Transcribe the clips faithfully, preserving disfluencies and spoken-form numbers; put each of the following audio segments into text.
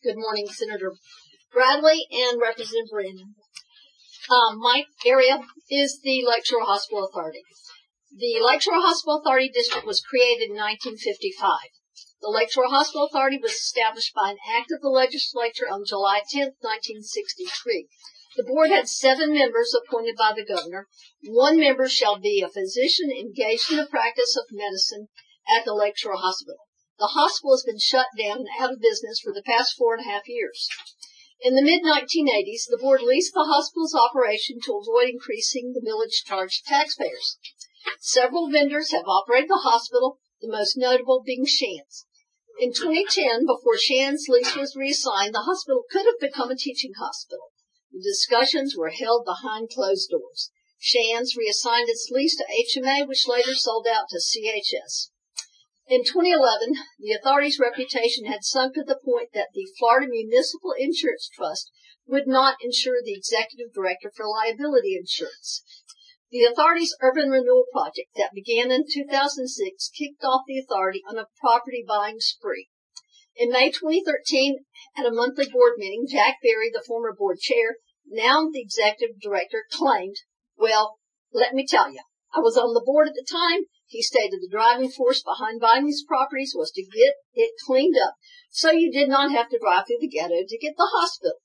Good morning, Senator Bradley and Representative Brandon. Um, my area is the Lake Shore Hospital Authority. The Lake Shore Hospital Authority District was created in nineteen fifty-five. The Lake Shore Hospital Authority was established by an act of the legislature on July tenth, nineteen sixty-three. The board had seven members appointed by the governor. One member shall be a physician engaged in the practice of medicine at the Lake Shore Hospital. The hospital has been shut down and out of business for the past four and a half years. In the mid nineteen eighties, the board leased the hospital's operation to avoid increasing the millage charged to taxpayers. Several vendors have operated the hospital, the most notable being Shands. In twenty ten, before Shands' lease was reassigned, the hospital could have become a teaching hospital. The discussions were held behind closed doors. Shands reassigned its lease to H M A, which later sold out to C H S. In twenty eleven, the authority's reputation had sunk to the point that the Florida Municipal Insurance Trust would not insure the executive director for liability insurance. The authority's urban renewal project that began in two thousand six kicked off the authority on a property buying spree. In May twenty thirteen, at a monthly board meeting, Jack Berry, the former board chair, now the executive director, claimed, well, let me tell you, I was on the board at the time. He stated the driving force behind buying these properties was to get it cleaned up, so you did not have to drive through the ghetto to get the hospital.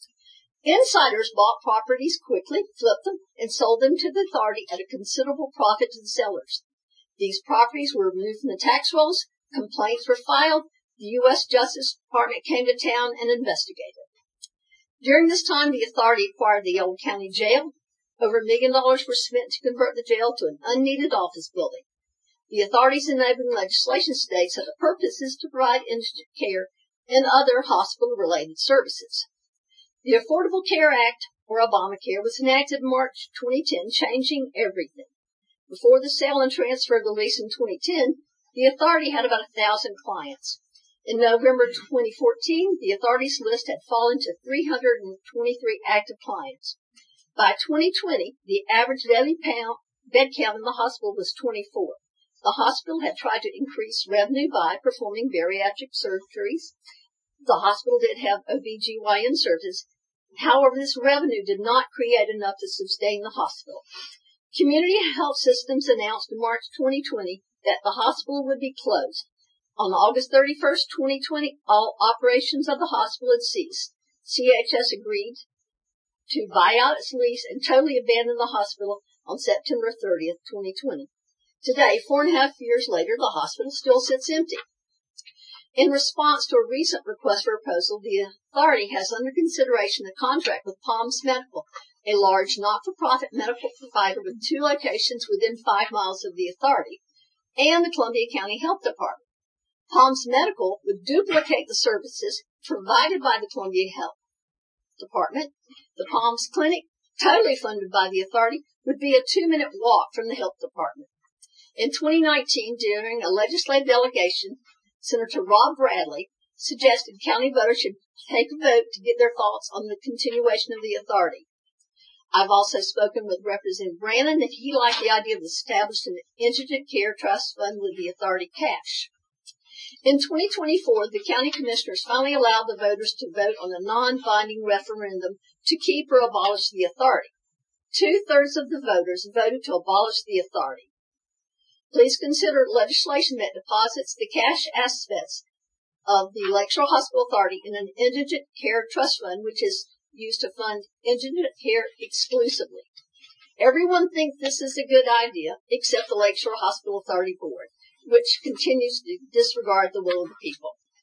Insiders bought properties quickly, flipped them, and sold them to the authority at a considerable profit to the sellers. These properties were removed from the tax rolls, complaints were filed, the U S Justice Department came to town and investigated. During this time, the authority acquired the old county jail. Over a million dollars were spent to convert the jail to an unneeded office building. The authority's enabling legislation states that the purpose is to provide indigent care and other hospital-related services. The Affordable Care Act, or Obamacare, was enacted in March twenty ten, changing everything. Before the sale and transfer of the lease in twenty ten, the authority had about a thousand clients. In November twenty fourteen, the authority's list had fallen to three hundred twenty-three active clients. By twenty twenty, the average daily pound, bed count in the hospital was twenty-four. The hospital had tried to increase revenue by performing bariatric surgeries. The hospital did have O B G Y N services. However, this revenue did not create enough to sustain the hospital. Community Health Systems announced in March twenty twenty that the hospital would be closed. On August thirty-first, twenty twenty, all operations of the hospital had ceased. C H S agreed to buy out its lease and totally abandon the hospital on September thirtieth, twenty twenty. Today, four and a half years later, the hospital still sits empty. In response to a recent request for proposal, the authority has under consideration a contract with Palms Medical, a large not-for-profit medical provider with two locations within five miles of the authority, and the Columbia County Health Department. Palms Medical would duplicate the services provided by the Columbia Health Department. The Palms Clinic, totally funded by the authority, would be a two-minute walk from the health department. In twenty nineteen, during a legislative delegation, Senator Rob Bradley suggested county voters should take a vote to get their thoughts on the continuation of the authority. I've also spoken with Representative Brandon that he liked the idea of establishing an indigent care trust fund with the authority cash. In twenty twenty-four, the county commissioners finally allowed the voters to vote on a non-binding referendum to keep or abolish the authority. Two-thirds of the voters voted to abolish the authority. Please consider legislation that deposits the cash aspects of the Lake Shore Hospital Authority in an indigent care trust fund, which is used to fund indigent care exclusively. Everyone thinks this is a good idea, except the Lake Shore Hospital Authority Board, which continues to disregard the will of the people.